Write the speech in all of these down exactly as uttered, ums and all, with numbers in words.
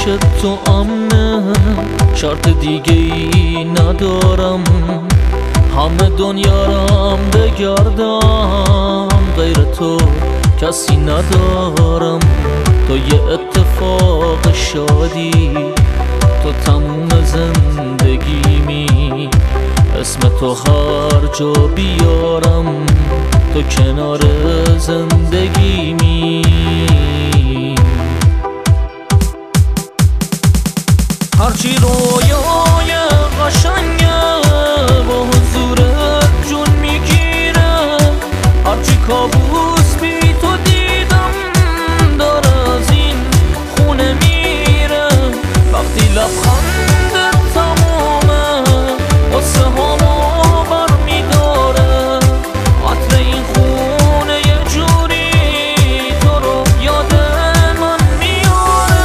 پیش تو امنه، شرط دیگه ای ندارم، همه دنیا رم بگردم، غیر تو کسی ندارم. تو یه اتفاق شادی، تو تموم زندگیمی، اسم تو هر جا بیارم، تو کنار زندگیمی. هرچی رویای قشنگه با حضورت جون میگیره، هرچی کابوس بی تو دیدم داره از این خونه میره. وقتی لبخندت تمومه واسه همو بر میداره، عطر این خونه یه جوری تو رو یاد من میاره.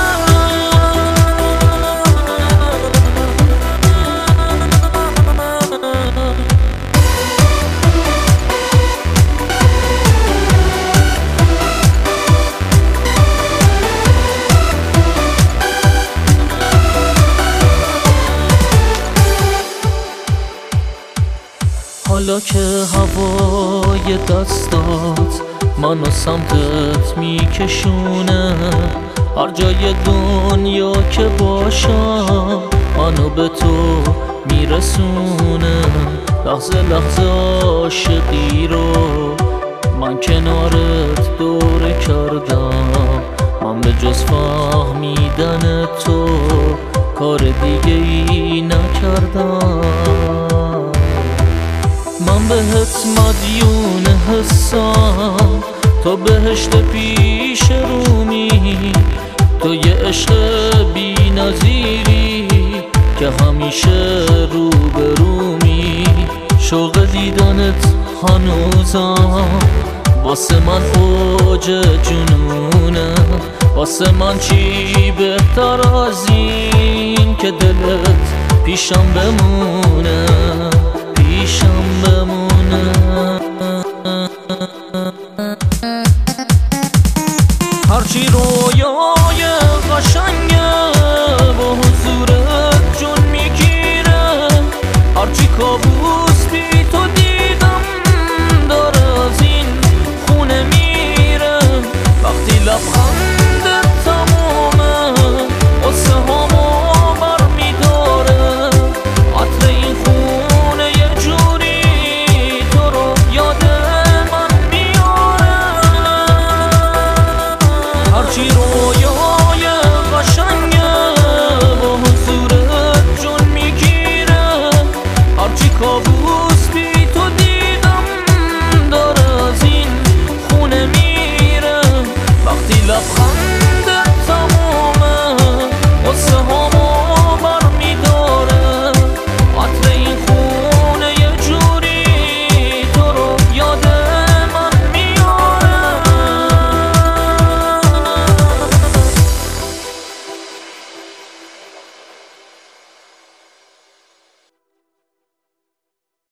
حالا که هوای دستات منو سمتت میکشونه، هر جای دنیا که باشم منو به تو میرسونه. لحظه لحظه عاشقی رو من کنارت دوره کردم، من به جز فهمیدن تو کار دیگه ای نکردم. من بهت مدیون حسام، تو بهشت پیش رومی، تو یه عشق بی نظیری که همیشه رو به رومی. شوق دیدنت هنوزم واسه من اوج جنونه، واسه من چی بهتر از این که دلت پیشم بمونه، پیشم بمونه.